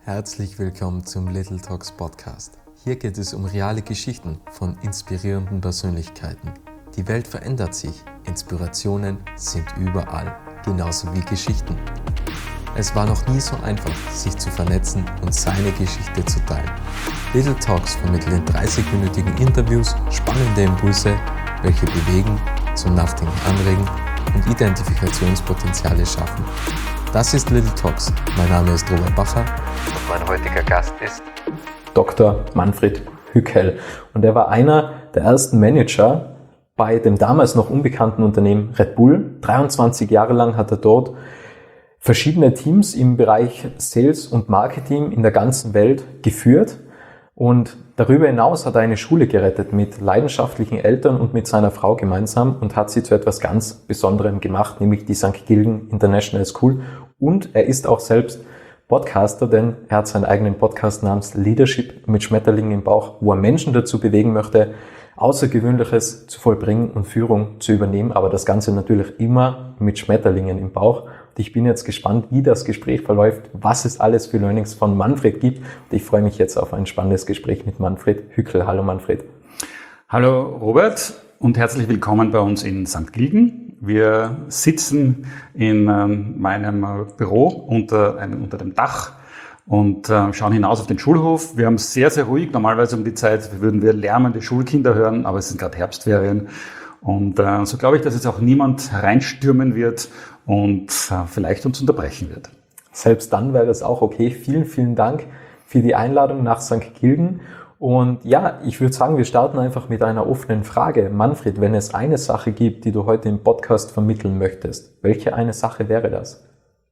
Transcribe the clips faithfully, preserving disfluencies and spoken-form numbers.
Herzlich willkommen zum Little Talks Podcast. Hier geht es um reale Geschichten von inspirierenden Persönlichkeiten. Die Welt verändert sich, Inspirationen sind überall, genauso wie Geschichten. Es war noch nie so einfach, sich zu vernetzen und seine Geschichte zu teilen. Little Talks vermitteln in dreißig-minütigen Interviews spannende Impulse, welche bewegen, zum Nachdenken anregen und Identifikationspotenziale schaffen. Das ist Little Talks. Mein Name ist Robert Bacher und mein heutiger Gast ist Doktor Manfred Hückel. Und er war einer der ersten Manager bei dem damals noch unbekannten Unternehmen Red Bull. dreiundzwanzig Jahre lang hat er dort verschiedene Teams im Bereich Sales und Marketing in der ganzen Welt geführt. Und darüber hinaus hat er eine Schule gerettet mit leidenschaftlichen Eltern und mit seiner Frau gemeinsam und hat sie zu etwas ganz Besonderem gemacht, nämlich die Sankt Gilgen International School. Und er ist auch selbst Podcaster, denn er hat seinen eigenen Podcast namens Leadership mit Schmetterlingen im Bauch, wo er Menschen dazu bewegen möchte, Außergewöhnliches zu vollbringen und Führung zu übernehmen, aber das Ganze natürlich immer mit Schmetterlingen im Bauch. Und ich bin jetzt gespannt, wie das Gespräch verläuft, was es alles für Learnings von Manfred gibt. Und ich freue mich jetzt auf ein spannendes Gespräch mit Manfred Hückel. Hallo Manfred. Hallo Robert und herzlich willkommen bei uns in Sankt Gilgen. Wir sitzen in ähm, meinem Büro unter, einem, unter dem Dach und äh, schauen hinaus auf den Schulhof. Wir haben es sehr, sehr ruhig. Normalerweise um die Zeit würden wir lärmende Schulkinder hören, aber es sind gerade Herbstferien. Und äh, so glaube ich, dass jetzt auch niemand hereinstürmen wird und äh, vielleicht uns unterbrechen wird. Selbst dann wäre es auch okay. Vielen, vielen Dank für die Einladung nach Sankt Gilgen. Und ja, ich würde sagen, wir starten einfach mit einer offenen Frage. Manfred, wenn es eine Sache gibt, die du heute im Podcast vermitteln möchtest, welche eine Sache wäre das?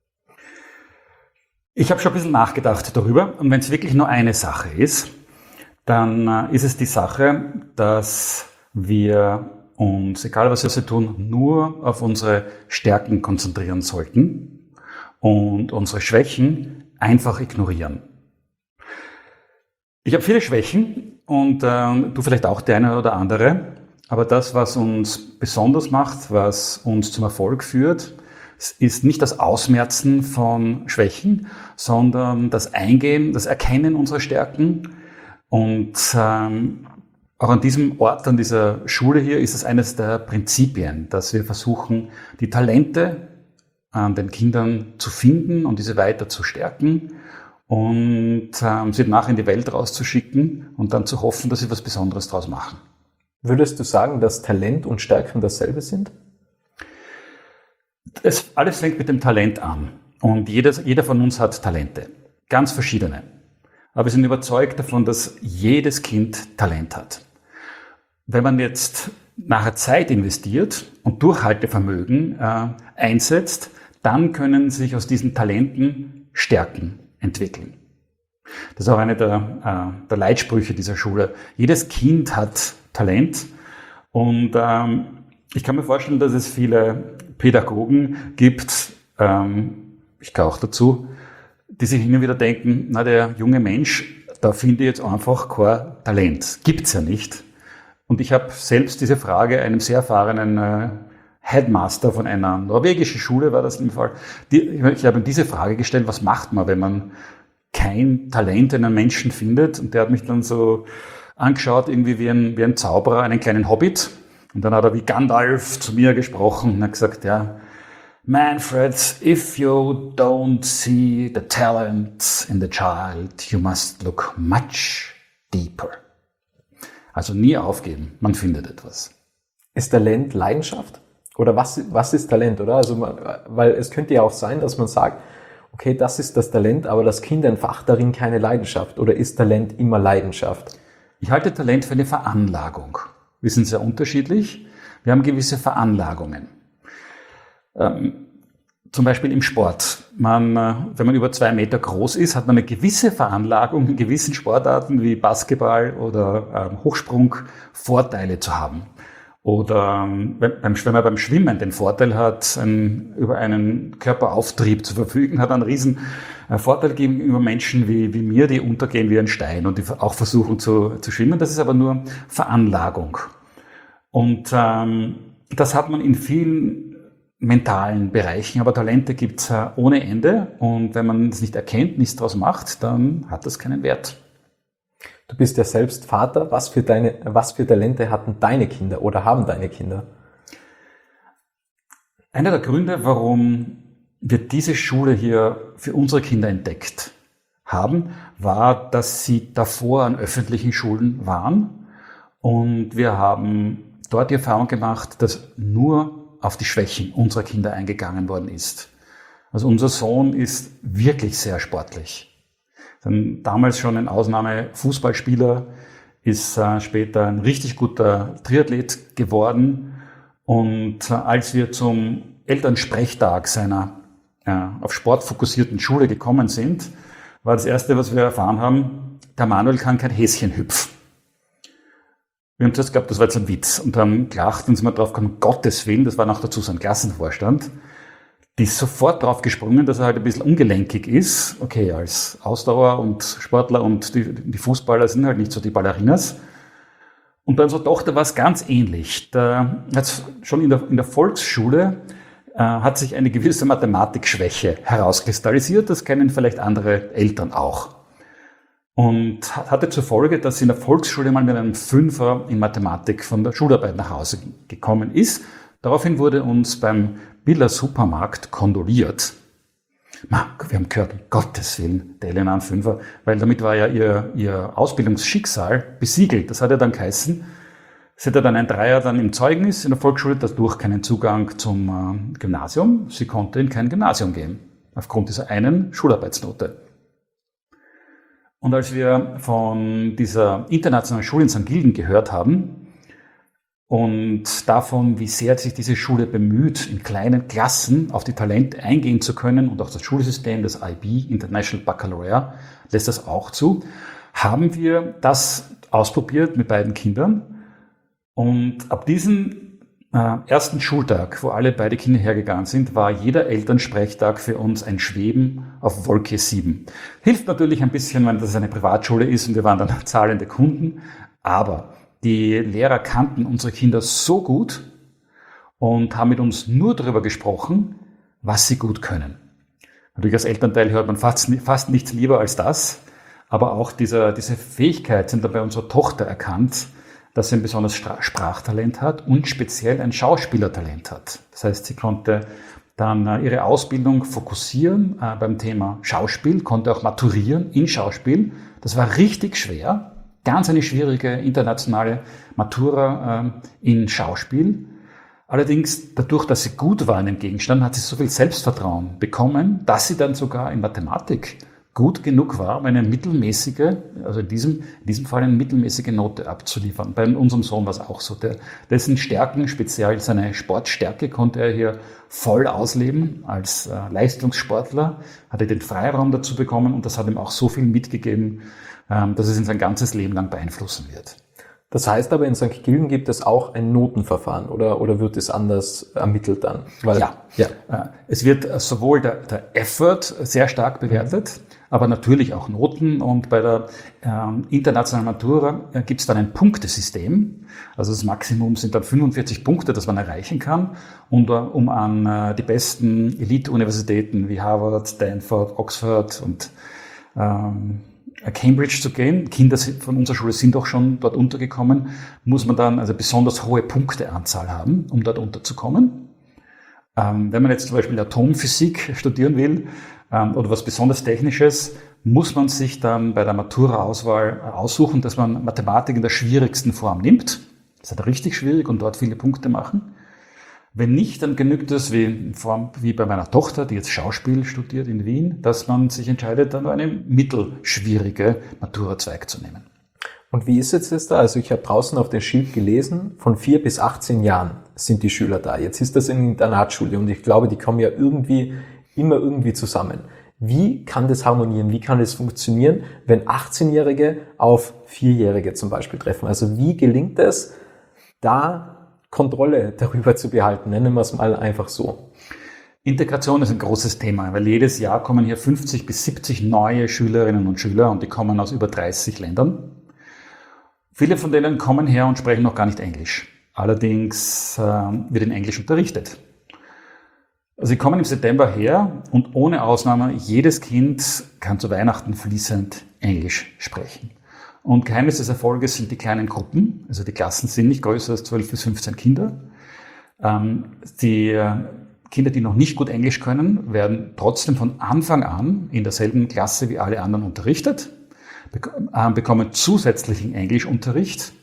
Ich habe schon ein bisschen nachgedacht darüber. Und wenn es wirklich nur eine Sache ist, dann äh, ist es die Sache, dass wir uns, egal was wir tun, nur auf unsere Stärken konzentrieren sollten und unsere Schwächen einfach ignorieren. Ich habe viele Schwächen und äh, du vielleicht auch die eine oder andere, aber das, was uns besonders macht, was uns zum Erfolg führt, ist nicht das Ausmerzen von Schwächen, sondern das Eingehen, das Erkennen unserer Stärken. Und ähm, auch an diesem Ort, an dieser Schule hier, ist es eines der Prinzipien, dass wir versuchen, die Talente an den Kindern zu finden und diese weiter zu stärken und ähm, sie danach in die Welt rauszuschicken und dann zu hoffen, dass sie was Besonderes draus machen. Würdest du sagen, dass Talent und Stärken dasselbe sind? Es, alles fängt mit dem Talent an. Und jedes, jeder von uns hat Talente. Ganz verschiedene. Aber wir sind überzeugt davon, dass jedes Kind Talent hat. Wenn man jetzt nachher Zeit investiert und Durchhaltevermögen äh, einsetzt, dann können sich aus diesen Talenten Stärken entwickeln. Das ist auch eine der, äh, der Leitsprüche dieser Schule. Jedes Kind hat Talent und ähm, ich kann mir vorstellen, dass es viele Pädagogen gibt, ähm, ich gehöre auch dazu, die sich immer wieder denken, na, der junge Mensch, da finde ich jetzt einfach kein Talent. Gibt's ja nicht. Und ich habe selbst diese Frage einem sehr erfahrenen äh, Headmaster von einer norwegischen Schule, war das im Fall. Die, ich habe ihm diese Frage gestellt, was macht man, wenn man kein Talent in einem Menschen findet? Und der hat mich dann so angeschaut, irgendwie wie ein, wie ein Zauberer, einen kleinen Hobbit. Und dann hat er wie Gandalf zu mir gesprochen und hat gesagt, ja, Manfred, if you don't see the talent in the child, you must look much deeper. Also nie aufgeben, man findet etwas. Ist Talent Leidenschaft? Oder was, was ist Talent, oder? Also, man, weil es könnte ja auch sein, dass man sagt, okay, das ist das Talent, aber das Kind entfacht darin keine Leidenschaft. Oder ist Talent immer Leidenschaft? Ich halte Talent für eine Veranlagung. Wir sind sehr unterschiedlich. Wir haben gewisse Veranlagungen. Ähm, zum Beispiel im Sport. Man, äh, wenn man über zwei Meter groß ist, hat man eine gewisse Veranlagung in gewissen Sportarten wie Basketball oder ähm, Hochsprung Vorteile zu haben. Oder ähm, beim, wenn man beim Schwimmen den Vorteil hat, ein, über einen Körperauftrieb zu verfügen, hat einen riesen äh, Vorteil gegenüber Menschen wie, wie mir, die untergehen wie ein Stein und die auch versuchen zu, zu schwimmen. Das ist aber nur Veranlagung. Und ähm, das hat man in vielen mentalen Bereichen, aber Talente gibt es ohne Ende und wenn man es nicht erkennt, nichts daraus macht, dann hat das keinen Wert. Du bist ja selbst Vater. Was für, deine, was für Talente hatten deine Kinder oder haben deine Kinder? Einer der Gründe, warum wir diese Schule hier für unsere Kinder entdeckt haben, war, dass sie davor an öffentlichen Schulen waren und wir haben dort die Erfahrung gemacht, dass nur auf die Schwächen unserer Kinder eingegangen worden ist. Also unser Sohn ist wirklich sehr sportlich. Dann damals schon ein Ausnahme-Fußballspieler, ist äh, später ein richtig guter Triathlet geworden. Und äh, als wir zum Elternsprechtag seiner äh, auf Sport fokussierten Schule gekommen sind, war das Erste, was wir erfahren haben, der Manuel kann kein Häschen hüpfen. Wir haben zuerst geglaubt, das war jetzt ein Witz und haben gelacht und sind mal drauf gekommen, Gottes Willen, das war noch dazu so ein Klassenvorstand, die ist sofort drauf gesprungen, dass er halt ein bisschen ungelenkig ist. Okay, als Ausdauer und Sportler und die, die Fußballer sind halt nicht so die Ballerinas. Und bei unserer Tochter war es ganz ähnlich. Da hat's schon in der, in der Volksschule äh, hat sich eine gewisse Mathematikschwäche herauskristallisiert. Das kennen vielleicht andere Eltern auch. Und hatte zur Folge, dass sie in der Volksschule mal mit einem Fünfer in Mathematik von der Schularbeit nach Hause gekommen ist. Daraufhin wurde uns beim Biller Supermarkt kondoliert. Ma, wir haben gehört, um Gottes Willen, der Elena ein Fünfer, weil damit war ja ihr, ihr Ausbildungsschicksal besiegelt. Das hat ja dann geheißen, sie hatte dann ein Dreier dann im Zeugnis in der Volksschule, dadurch keinen Zugang zum äh, Gymnasium. Sie konnte in kein Gymnasium gehen, aufgrund dieser einen Schularbeitsnote. Und als wir von dieser internationalen Schule in Sankt Gilgen gehört haben und davon, wie sehr sich diese Schule bemüht, in kleinen Klassen auf die Talente eingehen zu können und auch das Schulsystem, das I B, International Baccalaureate, lässt das auch zu, haben wir das ausprobiert mit beiden Kindern. Und ab diesem äh, ersten Schultag, wo alle beide Kinder hergegangen sind, war jeder Elternsprechtag für uns ein Schweben auf Wolke sieben. Hilft natürlich ein bisschen, wenn das eine Privatschule ist und wir waren dann zahlende Kunden, aber die Lehrer kannten unsere Kinder so gut und haben mit uns nur darüber gesprochen, was sie gut können. Natürlich als Elternteil hört man fast, fast nichts lieber als das, aber auch diese, diese Fähigkeit sind dann bei unserer Tochter erkannt, dass sie ein besonderes Sprachtalent hat und speziell ein Schauspielertalent hat. Das heißt, sie konnte dann ihre Ausbildung fokussieren äh, beim Thema Schauspiel, konnte auch maturieren in Schauspiel. Das war richtig schwer, ganz eine schwierige internationale Matura äh, in Schauspiel. Allerdings, dadurch, dass sie gut war in dem Gegenstand, hat sie so viel Selbstvertrauen bekommen, dass sie dann sogar in Mathematik gut genug war, um eine mittelmäßige, also in diesem, in diesem Fall eine mittelmäßige Note abzuliefern. Bei unserem Sohn war es auch so. Der, dessen Stärken, speziell seine Sportstärke, konnte er hier voll ausleben. Als äh, Leistungssportler hat er den Freiraum dazu bekommen und das hat ihm auch so viel mitgegeben, ähm, dass es ihn sein ganzes Leben lang beeinflussen wird. Das heißt aber, in Sankt Gilgen gibt es auch ein Notenverfahren oder, oder wird es anders ermittelt dann? Weil, ja, ja. Äh, es wird sowohl der, der Effort sehr stark bewertet, mhm. aber natürlich auch Noten. Und bei der ähm, internationalen Matura äh, gibt es dann ein Punktesystem. Also das Maximum sind dann fünfundvierzig Punkte, das man erreichen kann. Und äh, um an äh, die besten Elite-Universitäten wie Harvard, Stanford, Oxford und ähm, Cambridge zu gehen, Kinder von unserer Schule sind auch schon dort untergekommen, muss man dann also besonders hohe Punkteanzahl haben, um dort unterzukommen. Ähm, wenn man jetzt zum Beispiel Atomphysik studieren will ähm, oder was besonders Technisches, muss man sich dann bei der Matura-Auswahl aussuchen, dass man Mathematik in der schwierigsten Form nimmt. Das ist halt richtig schwierig und dort viele Punkte machen. Wenn nicht, dann genügt es, wie, in Form, wie bei meiner Tochter, die jetzt Schauspiel studiert in Wien, dass man sich entscheidet, dann eine mittelschwierige Matura-Zweig zu nehmen. Und wie ist jetzt das da? Also ich habe draußen auf dem Schild gelesen, von vier bis achtzehn Jahren sind die Schüler da. Jetzt ist das eine Internatsschule und ich glaube, die kommen ja irgendwie, immer irgendwie zusammen. Wie kann das harmonieren? Wie kann das funktionieren, wenn achtzehnjährige auf vierjährige zum Beispiel treffen? Also wie gelingt es, da Kontrolle darüber zu behalten, nennen wir es mal einfach so. Integration ist ein großes Thema, weil jedes Jahr kommen hier fünfzig bis siebzig neue Schülerinnen und Schüler und die kommen aus über dreißig Ländern. Viele von denen kommen her und sprechen noch gar nicht Englisch. Allerdings äh, wird in Englisch unterrichtet. Sie kommen im September her und ohne Ausnahme, jedes Kind kann zu Weihnachten fließend Englisch sprechen. Und Geheimnis des Erfolges sind die kleinen Gruppen, also die Klassen sind nicht größer als zwölf bis fünfzehn Kinder. Die Kinder, die noch nicht gut Englisch können, werden trotzdem von Anfang an in derselben Klasse wie alle anderen unterrichtet, bekommen zusätzlichen Englischunterricht.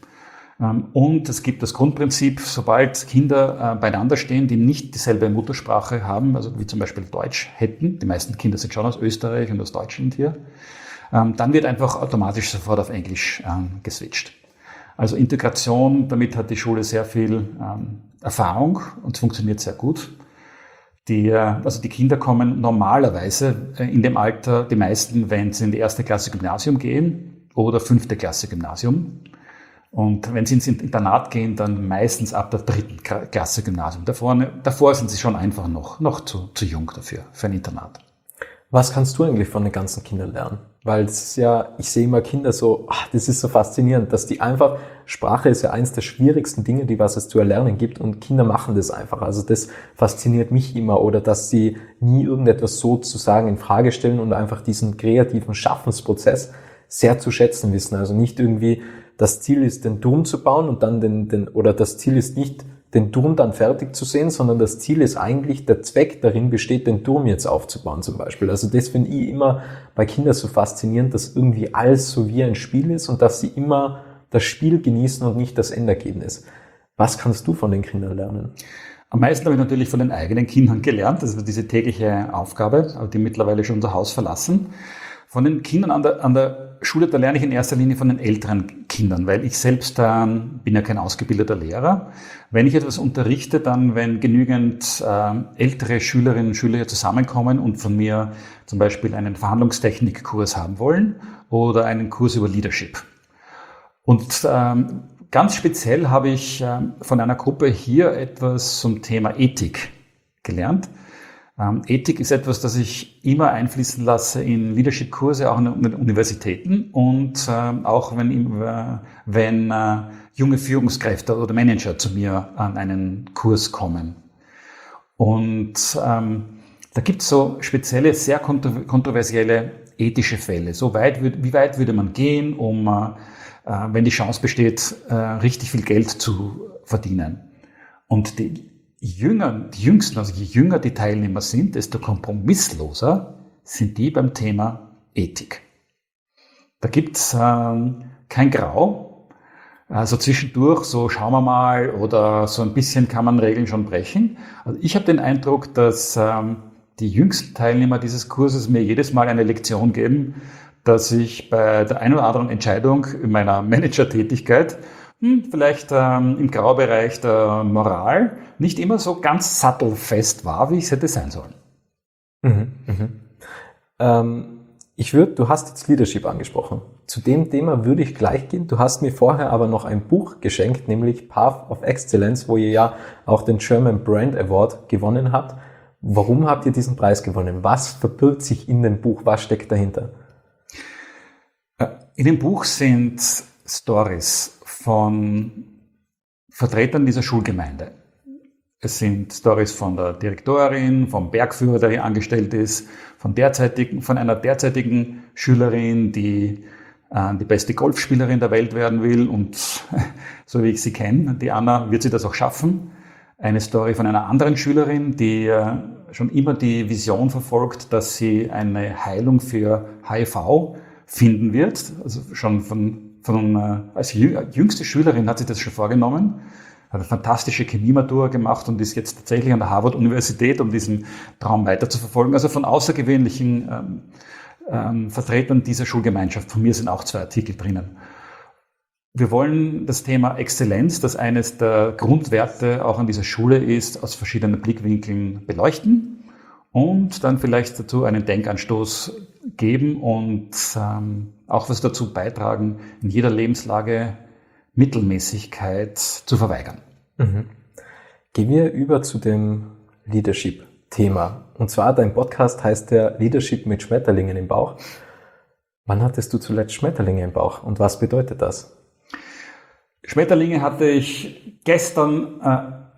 Und es gibt das Grundprinzip, sobald Kinder beieinander stehen, die nicht dieselbe Muttersprache haben, also wie zum Beispiel Deutsch hätten, die meisten Kinder sind schon aus Österreich und aus Deutschland hier, dann wird einfach automatisch sofort auf Englisch geswitcht. Also Integration, damit hat die Schule sehr viel Erfahrung und es funktioniert sehr gut. Die, also die Kinder kommen normalerweise in dem Alter, die meisten, wenn sie in die erste Klasse Gymnasium gehen oder fünfte Klasse Gymnasium. Und wenn sie ins Internat gehen, dann meistens ab der dritten Klasse Gymnasium. Davor, davor sind sie schon einfach noch, noch zu, zu jung dafür, für ein Internat. Was kannst du eigentlich von den ganzen Kindern lernen? Weil es ist ja, ich sehe immer Kinder so, ach, das ist so faszinierend, dass die einfach, Sprache ist ja eines der schwierigsten Dinge, die was es zu erlernen gibt und Kinder machen das einfach. Also das fasziniert mich immer oder dass sie nie irgendetwas sozusagen in Frage stellen und einfach diesen kreativen Schaffensprozess sehr zu schätzen wissen. Also nicht irgendwie, das Ziel ist, den Turm zu bauen und dann den, den, oder das Ziel ist nicht, den Turm dann fertig zu sehen, sondern das Ziel ist eigentlich, der Zweck darin besteht, den Turm jetzt aufzubauen zum Beispiel. Also das finde ich immer bei Kindern so faszinierend, dass irgendwie alles so wie ein Spiel ist und dass sie immer das Spiel genießen und nicht das Endergebnis. Was kannst du von den Kindern lernen? Am meisten habe ich natürlich von den eigenen Kindern gelernt, das ist diese tägliche Aufgabe, die mittlerweile schon unser Haus verlassen. Von den Kindern an der, an der Schule, da lerne ich in erster Linie von den älteren Kindern, weil ich selbst äh, bin ja kein ausgebildeter Lehrer. Wenn ich etwas unterrichte, dann wenn genügend äh, ältere Schülerinnen und Schüler hier zusammenkommen und von mir zum Beispiel einen Verhandlungstechnikkurs haben wollen oder einen Kurs über Leadership. Und ähm, ganz speziell habe ich äh, von einer Gruppe hier etwas zum Thema Ethik gelernt. Ähm, Ethik ist etwas, das ich immer einfließen lasse in Leadership-Kurse, auch in den Universitäten und äh, auch wenn, äh, wenn äh, junge Führungskräfte oder Manager zu mir an einen Kurs kommen. Und ähm, da gibt es so spezielle, sehr kontro- kontroversielle ethische Fälle. So weit, wie weit würde man gehen, um, äh, wenn die Chance besteht, äh, richtig viel Geld zu verdienen? Und die Jünger, die Jüngsten, also je jünger die Teilnehmer sind, desto kompromissloser sind die beim Thema Ethik. Da gibt's ähm, kein Grau, also zwischendurch so schauen wir mal oder so ein bisschen kann man Regeln schon brechen. Also ich habe den Eindruck, dass ähm, die jüngsten Teilnehmer dieses Kurses mir jedes Mal eine Lektion geben, dass ich bei der einen oder anderen Entscheidung in meiner Managertätigkeit Hm, vielleicht ähm, im Graubereich der Moral nicht immer so ganz sattelfest war, wie es hätte sein sollen. Mhm, mhm. Ähm, ich würde, du hast jetzt Leadership angesprochen. Zu dem Thema würde ich gleich gehen. Du hast mir vorher aber noch ein Buch geschenkt, nämlich Path of Excellence, wo ihr ja auch den German Brand Award gewonnen habt. Warum habt ihr diesen Preis gewonnen? Was verbirgt sich in dem Buch? Was steckt dahinter? In dem Buch sind Stories von Vertretern dieser Schulgemeinde. Es sind Stories von der Direktorin, vom Bergführer, der hier angestellt ist, von, derzeitigen, von einer derzeitigen Schülerin, die äh, die beste Golfspielerin der Welt werden will und so wie ich sie kenne, die Anna, wird sie das auch schaffen. Eine Story von einer anderen Schülerin, die äh, schon immer die Vision verfolgt, dass sie eine Heilung für H I V finden wird, also schon von Von, äh, als jüngste Schülerin hat sie das schon vorgenommen, hat eine fantastische Chemiematur gemacht und ist jetzt tatsächlich an der Harvard-Universität, um diesen Traum weiter zu verfolgen. Also von außergewöhnlichen ähm, ähm, Vertretern dieser Schulgemeinschaft. Von mir sind auch zwei Artikel drinnen. Wir wollen das Thema Exzellenz, das eines der Grundwerte auch an dieser Schule ist, aus verschiedenen Blickwinkeln beleuchten und dann vielleicht dazu einen Denkanstoß geben und ähm, auch was dazu beitragen, in jeder Lebenslage Mittelmäßigkeit zu verweigern. Mhm. Gehen wir über zu dem Leadership-Thema. Und zwar, dein Podcast heißt der Leadership mit Schmetterlingen im Bauch. Wann hattest du zuletzt Schmetterlinge im Bauch und was bedeutet das? Schmetterlinge hatte ich gestern äh,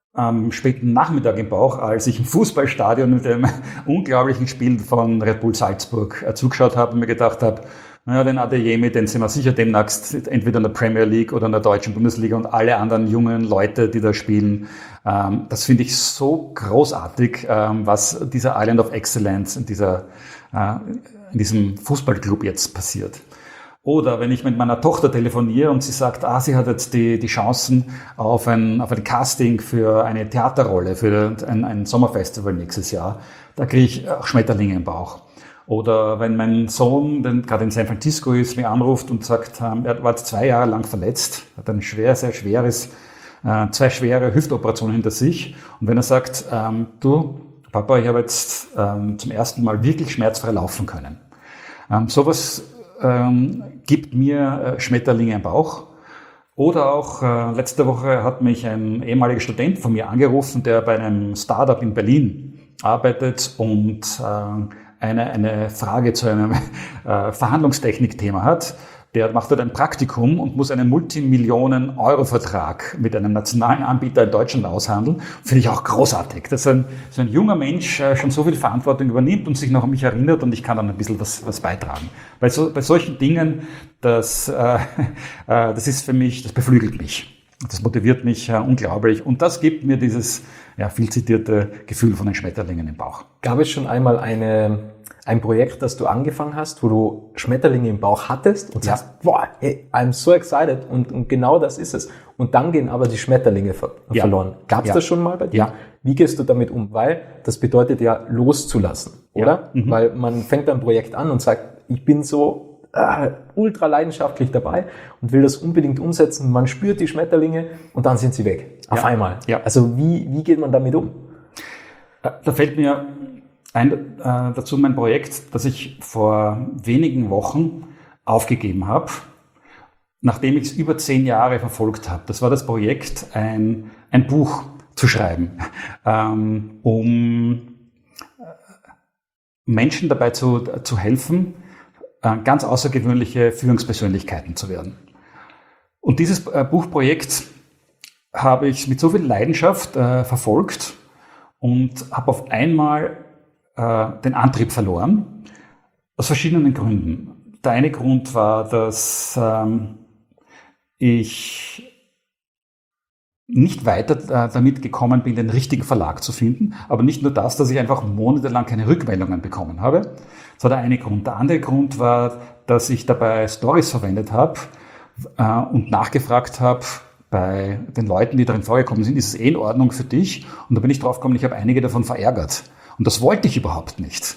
am späten Nachmittag im Bauch, als ich im Fußballstadion mit dem unglaublichen Spiel von Red Bull Salzburg äh, zugeschaut habe und mir gedacht habe, naja, den Adeyemi, den sehen wir sicher demnächst entweder in der Premier League oder in der deutschen Bundesliga und alle anderen jungen Leute, die da spielen. Ähm, das finde ich so großartig, ähm, was dieser Island of Excellence in, dieser, äh, in diesem Fußballclub jetzt passiert. Oder wenn ich mit meiner Tochter telefoniere und sie sagt, ah, sie hat jetzt die, die Chancen auf ein, auf ein Casting für eine Theaterrolle, für ein, ein Sommerfestival nächstes Jahr, da kriege ich auch Schmetterlinge im Bauch. Oder wenn mein Sohn, der gerade in San Francisco ist, mich anruft und sagt, er war zwei Jahre lang verletzt, hat ein schwer, sehr schweres, zwei schwere Hüftoperationen hinter sich. Und wenn er sagt, du, Papa, ich habe jetzt zum ersten Mal wirklich schmerzfrei laufen können. Sowas gibt mir Schmetterlinge im Bauch. Oder auch letzte Woche hat mich ein ehemaliger Student von mir angerufen, der bei einem Startup in Berlin arbeitet und eine, eine Frage zu einem äh, Verhandlungstechnik-Thema hat. Der macht dort ein Praktikum und muss einen Multimillionen-Euro-Vertrag mit einem nationalen Anbieter in Deutschland aushandeln. Finde ich auch großartig, dass ein, so ein junger Mensch äh, schon so viel Verantwortung übernimmt und sich noch an mich erinnert und ich kann dann ein bisschen was, was beitragen. Bei, so, bei solchen Dingen, das, äh, äh, das ist für mich, das beflügelt mich. Das motiviert mich äh, unglaublich und das gibt mir dieses ja, viel zitierte Gefühl von den Schmetterlingen im Bauch. Gab es schon einmal eine, ein Projekt, das du angefangen hast, wo du Schmetterlinge im Bauch hattest und ja. sagst, boah, hey, I'm so excited und, und genau das ist es. Und dann gehen aber die Schmetterlinge ver- ja. verloren. Gab es ja. das schon mal bei dir? Ja. Wie gehst du damit um? Weil das bedeutet ja loszulassen, oder? Ja. Mhm. Weil man fängt ein Projekt an und sagt, ich bin so äh, ultra leidenschaftlich dabei und will das unbedingt umsetzen. Man spürt die Schmetterlinge und dann sind sie weg. Auf ja. einmal. Ja. Also wie, wie geht man damit um? Da fällt mir ein, äh, dazu mein Projekt, das ich vor wenigen Wochen aufgegeben habe, nachdem ich es über zehn Jahre verfolgt habe. Das war das Projekt, ein, ein Buch zu schreiben, ähm, um Menschen dabei zu, zu helfen, ganz außergewöhnliche Führungspersönlichkeiten zu werden. Und dieses Buchprojekt habe ich mit so viel Leidenschaft äh, verfolgt und habe auf einmal äh, den Antrieb verloren, aus verschiedenen Gründen. Der eine Grund war, dass ähm, ich nicht weiter äh, damit gekommen bin, den richtigen Verlag zu finden, aber nicht nur das, dass ich einfach monatelang keine Rückmeldungen bekommen habe. Das war der eine Grund. Der andere Grund war, dass ich dabei Stories verwendet habe äh, und nachgefragt habe bei den Leuten, die darin vorgekommen sind, ist es eh in Ordnung für dich? Und da bin ich drauf gekommen, ich habe einige davon verärgert. Und das wollte ich überhaupt nicht.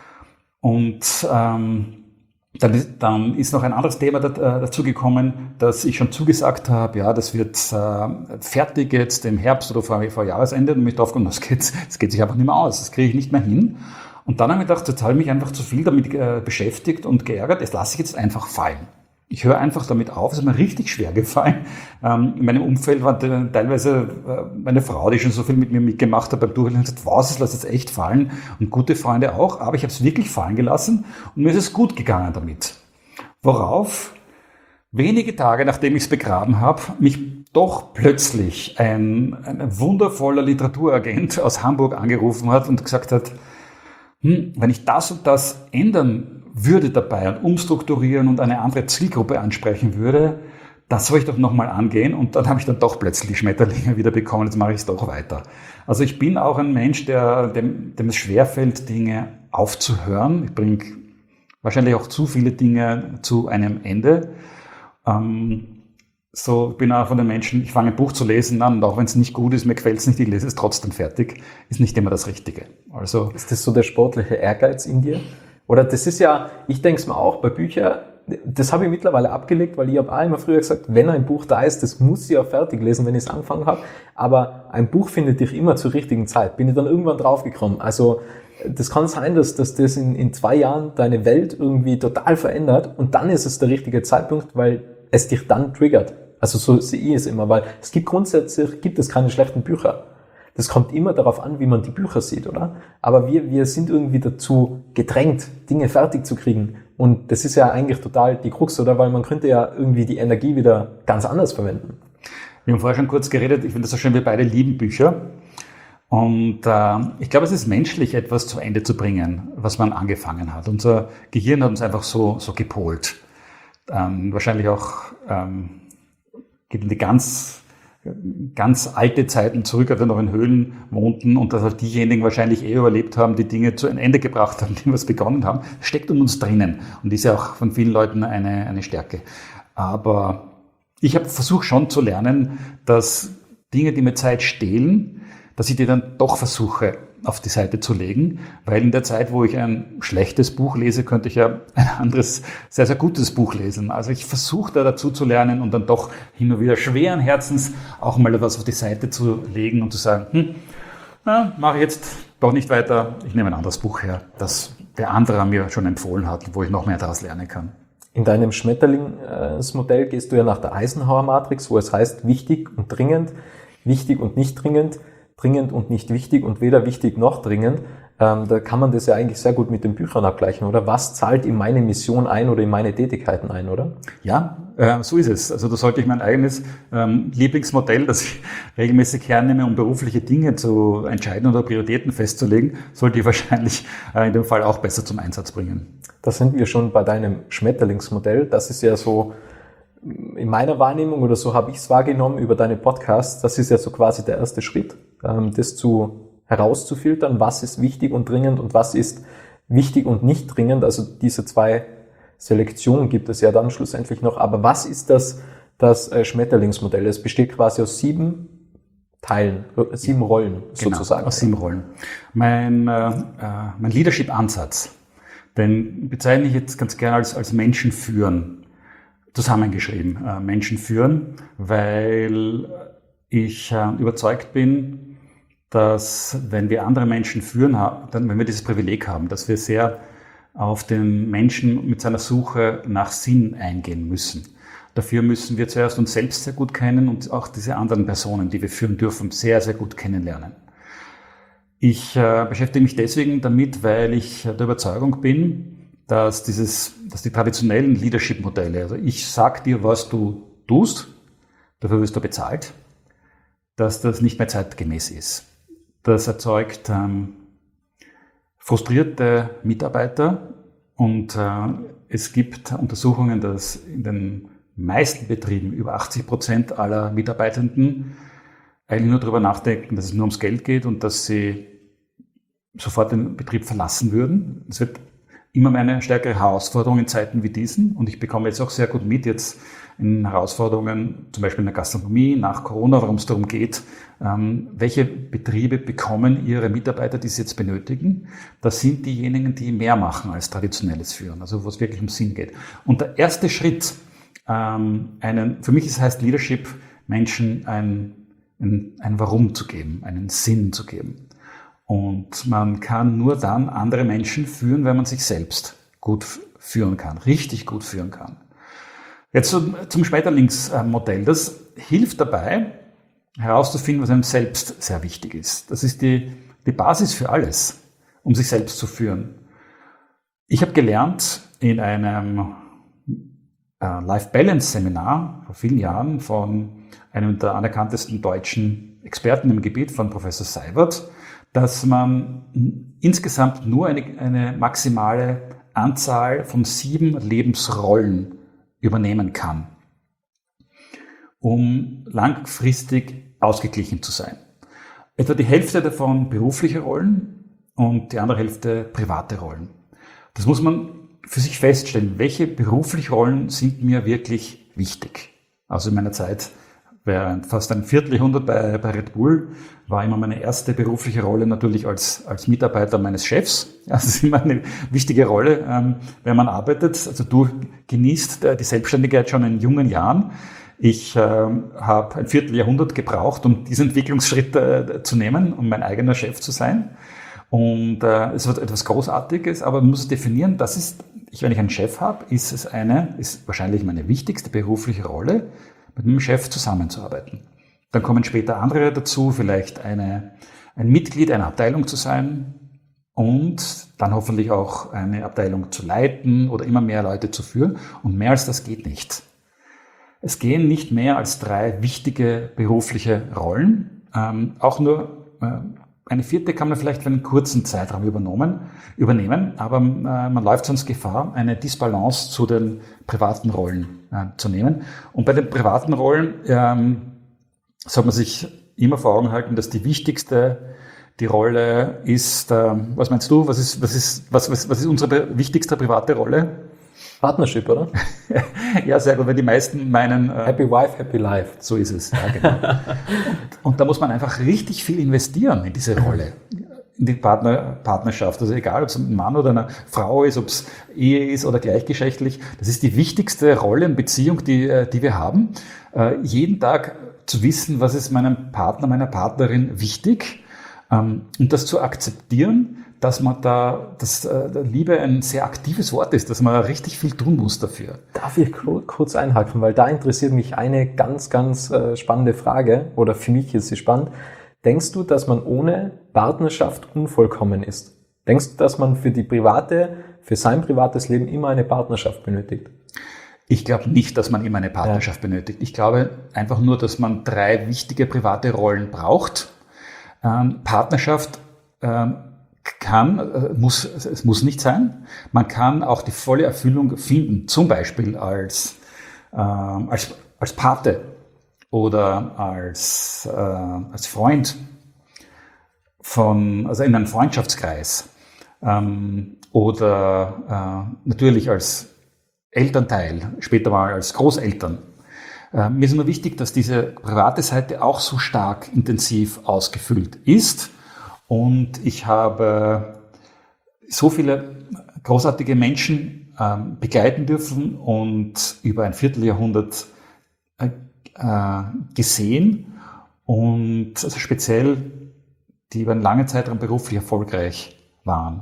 Und ähm, dann, ist, dann ist noch ein anderes Thema dazu gekommen, dass ich schon zugesagt habe, ja, das wird äh, fertig jetzt im Herbst oder vor, vor Jahresende. Und mich drauf gekommen, das geht, das geht sich einfach nicht mehr aus, das kriege ich nicht mehr hin. Und dann habe ich gedacht, jetzt habe ich mich einfach zu viel damit äh, beschäftigt und geärgert, das lasse ich jetzt einfach fallen. Ich höre einfach damit auf, es ist mir richtig schwer gefallen. Ähm, in meinem Umfeld war teilweise äh, meine Frau, die schon so viel mit mir mitgemacht hat beim Durchlesen, hat gesagt, was, das lass jetzt echt fallen. Und gute Freunde auch, aber ich habe es wirklich fallen gelassen und mir ist es gut gegangen damit. Worauf wenige Tage, nachdem ich es begraben habe, mich doch plötzlich ein, ein wundervoller Literaturagent aus Hamburg angerufen hat und gesagt hat, hm, wenn ich das und das ändern würde dabei und umstrukturieren und eine andere Zielgruppe ansprechen würde, das soll ich doch nochmal angehen. Und dann habe ich dann doch plötzlich die Schmetterlinge wieder bekommen, jetzt mache ich es doch weiter. Also ich bin auch ein Mensch, der, dem, dem es schwerfällt, Dinge aufzuhören. Ich bringe wahrscheinlich auch zu viele Dinge zu einem Ende. Ähm, so ich bin auch von den Menschen, ich fange ein Buch zu lesen an und auch wenn es nicht gut ist, mir gefällt es nicht, ich lese es trotzdem fertig, ist nicht immer das Richtige. Also ist das so der sportliche Ehrgeiz in dir? Oder das ist ja, ich denke es mir auch, bei Büchern, das habe ich mittlerweile abgelegt, weil ich habe auch immer früher gesagt, wenn ein Buch da ist, das muss ich auch fertig lesen, wenn ich es angefangen habe. Aber ein Buch findet dich immer zur richtigen Zeit. Bin ich dann irgendwann draufgekommen. Also das kann sein, dass, dass das in, in zwei Jahren deine Welt irgendwie total verändert und dann ist es der richtige Zeitpunkt, weil es dich dann triggert. Also so sehe ich es immer, weil es gibt grundsätzlich, gibt es keine schlechten Bücher. Das kommt immer darauf an, wie man die Bücher sieht, oder? Aber wir, wir sind irgendwie dazu gedrängt, Dinge fertig zu kriegen. Und das ist ja eigentlich total die Krux, oder? Weil man könnte ja irgendwie die Energie wieder ganz anders verwenden. Wir haben vorher schon kurz geredet, ich finde das so schön, wir beide lieben Bücher. Und äh, ich glaube, es ist menschlich, etwas zu Ende zu bringen, was man angefangen hat. Unser Gehirn hat uns einfach so, so gepolt. Ähm, wahrscheinlich auch ähm, geht in die ganz, ganz alte Zeiten zurück, als wir noch in Höhlen wohnten und dass halt diejenigen wahrscheinlich eh überlebt haben, die Dinge zu einem Ende gebracht haben, die was begonnen haben, steckt in uns drinnen und ist ja auch von vielen Leuten eine, eine Stärke. Aber ich habe versucht schon zu lernen, dass Dinge, die mir Zeit stehlen, dass ich die dann doch versuche auf die Seite zu legen, weil in der Zeit, wo ich ein schlechtes Buch lese, könnte ich ja ein anderes, sehr, sehr gutes Buch lesen. Also ich versuche da dazu zu lernen und dann doch hin und wieder schweren Herzens auch mal etwas auf die Seite zu legen und zu sagen, hm, na, mache ich jetzt doch nicht weiter, ich nehme ein anderes Buch her, das der andere mir schon empfohlen hat, wo ich noch mehr daraus lernen kann. In deinem Schmetterlingsmodell gehst du ja nach der Eisenhower-Matrix, wo es heißt, wichtig und dringend, wichtig und nicht dringend, dringend und nicht wichtig und weder wichtig noch dringend. Ähm, da kann man das ja eigentlich sehr gut mit den Büchern abgleichen, oder? Was zahlt in meine Mission ein oder in meine Tätigkeiten ein, oder? Ja, äh, so ist es. Also da sollte ich mein eigenes ähm, Lieblingsmodell, das ich regelmäßig hernehme, um berufliche Dinge zu entscheiden oder Prioritäten festzulegen, sollte ich wahrscheinlich äh, in dem Fall auch besser zum Einsatz bringen. Da sind wir schon bei deinem Schmetterlingsmodell. Das ist ja so in meiner Wahrnehmung, oder so habe ich es wahrgenommen über deine Podcasts, das ist ja so quasi der erste Schritt, das zu herauszufiltern, was ist wichtig und dringend und was ist wichtig und nicht dringend. Also diese zwei Selektionen gibt es ja dann schlussendlich noch. Aber was ist das, das Schmetterlingsmodell? Es besteht quasi aus sieben Teilen, sieben Rollen sozusagen. Genau, aus sieben Rollen. Mein, äh, mein Leadership-Ansatz, den bezeichne ich jetzt ganz gerne als, als Menschen führen. Zusammengeschrieben, äh, Menschen führen, weil ich äh, überzeugt bin, dass wenn wir andere Menschen führen, dann, wenn wir dieses Privileg haben, dass wir sehr auf den Menschen mit seiner Suche nach Sinn eingehen müssen. Dafür müssen wir zuerst uns selbst sehr gut kennen und auch diese anderen Personen, die wir führen dürfen, sehr, sehr gut kennenlernen. Ich äh, beschäftige mich deswegen damit, weil ich der Überzeugung bin, dass dieses, dass die traditionellen Leadership-Modelle, also ich sag dir, was du tust, dafür wirst du bezahlt, dass das nicht mehr zeitgemäß ist. Das erzeugt ähm, frustrierte Mitarbeiter und äh, es gibt Untersuchungen, dass in den meisten Betrieben über achtzig Prozent aller Mitarbeitenden eigentlich nur darüber nachdenken, dass es nur ums Geld geht und dass sie sofort den Betrieb verlassen würden. Es wird immer mehr eine stärkere Herausforderung in Zeiten wie diesen. Und ich bekomme jetzt auch sehr gut mit, jetzt in Herausforderungen, zum Beispiel in der Gastronomie, nach Corona, warum es darum geht, ähm, welche Betriebe bekommen ihre Mitarbeiter, die sie jetzt benötigen. Das sind diejenigen, die mehr machen als traditionelles Führen, also wo es wirklich um Sinn geht. Und der erste Schritt, ähm, einen, für mich ist, heißt Leadership, Menschen ein, ein, ein Warum zu geben, einen Sinn zu geben. Und man kann nur dann andere Menschen führen, wenn man sich selbst gut führen kann, richtig gut führen kann. Jetzt zum, zum Schmetterlingsmodell. Das hilft dabei, herauszufinden, was einem selbst sehr wichtig ist. Das ist die, die Basis für alles, um sich selbst zu führen. Ich habe gelernt in einem äh, Life Balance Seminar vor vielen Jahren von einem der anerkanntesten deutschen Experten im Gebiet, von Professor Seiwert, dass man insgesamt nur eine, eine maximale Anzahl von sieben Lebensrollen übernehmen kann, um langfristig ausgeglichen zu sein. Etwa die Hälfte davon berufliche Rollen und die andere Hälfte private Rollen. Das muss man für sich feststellen, welche beruflichen Rollen sind mir wirklich wichtig. Also in meiner Zeit während fast ein Vierteljahrhundert bei, bei Red Bull war immer meine erste berufliche Rolle natürlich als, als Mitarbeiter meines Chefs. Das ist immer eine wichtige Rolle, ähm, wenn man arbeitet. Also du genießt äh, die Selbstständigkeit schon in jungen Jahren. Ich äh, habe ein Vierteljahrhundert gebraucht, um diesen Entwicklungsschritt äh, zu nehmen, um mein eigener Chef zu sein. Und äh, es wird etwas Großartiges, aber man muss definieren, das ist, ich, wenn ich einen Chef habe, ist es eine, ist wahrscheinlich meine wichtigste berufliche Rolle, mit meinem Chef zusammenzuarbeiten. Dann kommen später andere dazu, vielleicht eine, ein Mitglied einer Abteilung zu sein und dann hoffentlich auch eine Abteilung zu leiten oder immer mehr Leute zu führen. Und mehr als das geht nicht. Es gehen nicht mehr als drei wichtige berufliche Rollen. Ähm, auch nur äh, eine vierte kann man vielleicht für einen kurzen Zeitraum übernommen, übernehmen, aber äh, man läuft sonst Gefahr, eine Disbalance zu den privaten Rollen äh, zu nehmen. Und bei den privaten Rollen ähm, soll man sich immer vor Augen halten, dass die wichtigste die Rolle ist, äh, was meinst du, was ist, was ist, was, was, was ist unsere wichtigste private Rolle? Partnership, oder? Ja, sehr gut, weil die meisten meinen... Äh, Happy Wife, Happy Life. So ist es, ja, genau. und, und da muss man einfach richtig viel investieren in diese Rolle, in die Partner, Partnerschaft. Also egal, ob es ein Mann oder eine Frau ist, ob es Ehe ist oder gleichgeschlechtlich. Das ist die wichtigste Rolle in Beziehung, die, die wir haben. Äh, jeden Tag zu wissen, was ist meinem Partner, meiner Partnerin wichtig, ähm, und das zu akzeptieren, dass man da, dass äh, Liebe ein sehr aktives Wort ist, dass man richtig viel tun muss dafür. Darf ich kurz einhaken, weil da interessiert mich eine ganz, ganz äh, spannende Frage, oder für mich ist sie spannend. Denkst du, dass man ohne Partnerschaft unvollkommen ist? Denkst du, dass man für die private, für sein privates Leben immer eine Partnerschaft benötigt? Ich glaube nicht, dass man immer eine Partnerschaft ja. benötigt. Ich glaube einfach nur, dass man drei wichtige private Rollen braucht. Ähm, Partnerschaft ähm, kann, muss, es muss nicht sein. Man kann auch die volle Erfüllung finden, zum Beispiel als, äh, als, als Pate oder als, äh, als Freund von, also in einem Freundschaftskreis, ähm, oder äh, natürlich als Elternteil, später mal als Großeltern. Äh, mir ist nur wichtig, dass diese private Seite auch so stark intensiv ausgefüllt ist. Und ich habe so viele großartige Menschen ähm, begleiten dürfen und über ein Vierteljahrhundert äh, äh, gesehen, und also speziell die über einen langen Zeitraum beruflich erfolgreich waren.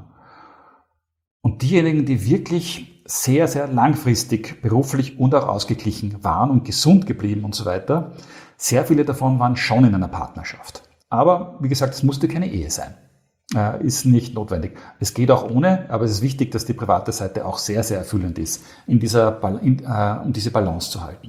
Und diejenigen, die wirklich sehr, sehr langfristig beruflich und auch ausgeglichen waren und gesund geblieben und so weiter, sehr viele davon waren schon in einer Partnerschaft. Aber wie gesagt, es musste keine Ehe sein. Äh, ist nicht notwendig. Es geht auch ohne, aber es ist wichtig, dass die private Seite auch sehr, sehr erfüllend ist, in dieser, in, äh, um diese Balance zu halten.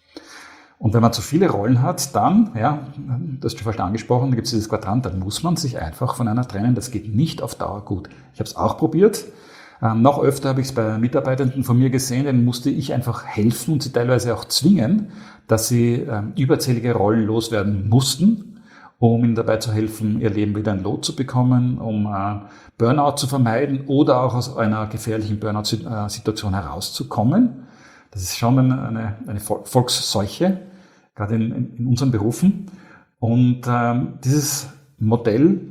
Und wenn man zu viele Rollen hat, dann, ja, das hast du fast angesprochen, da gibt es dieses Quadrant, dann muss man sich einfach von einer trennen. Das geht nicht auf Dauer gut. Ich habe es auch probiert. Ähm, noch öfter habe ich es bei Mitarbeitenden von mir gesehen, denen musste ich einfach helfen und sie teilweise auch zwingen, dass sie ähm, überzählige Rollen loswerden mussten, um ihnen dabei zu helfen, ihr Leben wieder in Lot zu bekommen, um äh, Burnout zu vermeiden oder auch aus einer gefährlichen Burnout-Situation herauszukommen. Das ist schon eine, eine, eine Volksseuche, gerade in, in, in unseren Berufen. Und ähm, dieses Modell